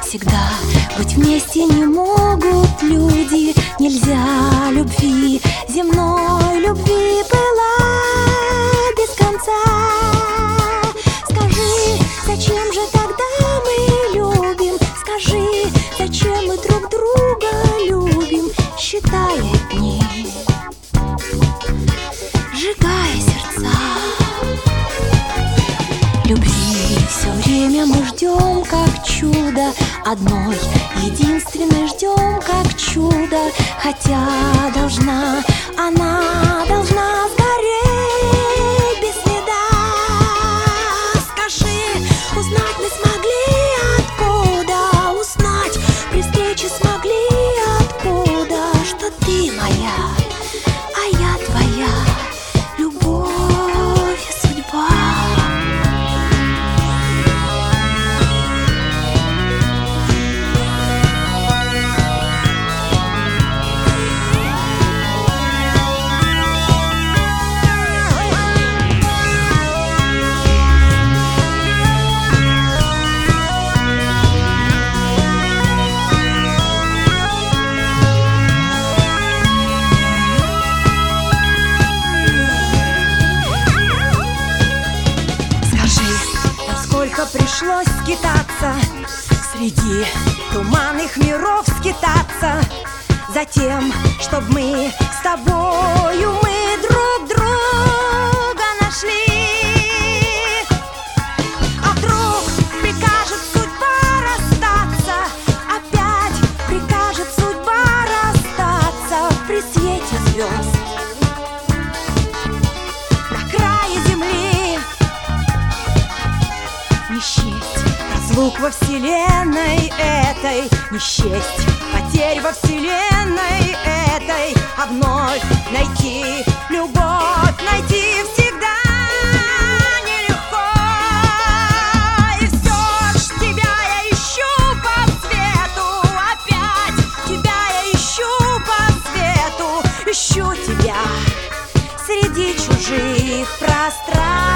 навсегда. Быть вместе не могут люди, нельзя любви, земной любви была без конца. Скажи, зачем же тогда мы любим? Скажи, зачем мы друг друга любим? Считая дни, сжигая сердца. Любви все время мы ждем, как чудо, одной единственной ждем, как чудо. Хотя она должна сгореть без следа. Скажи, узнать мы смогли откуда? Узнать при встрече смогли откуда? Что ты моя, а я твоя, любовь и судьба. Сколько пришлось скитаться, среди туманных миров скитаться, затем, чтоб мы с тобою друг друга нашли. А вдруг прикажет судьба расстаться, опять прикажет судьба расстаться при свете звезд на крае земли. Не счесть разлук во вселенной этой, не счесть потерь во вселенной этой, а вновь найти любовь, найти всегда нелегко. И все ж тебя я ищу по свету, опять тебя я ищу по свету, ищу тебя среди чужих пространств.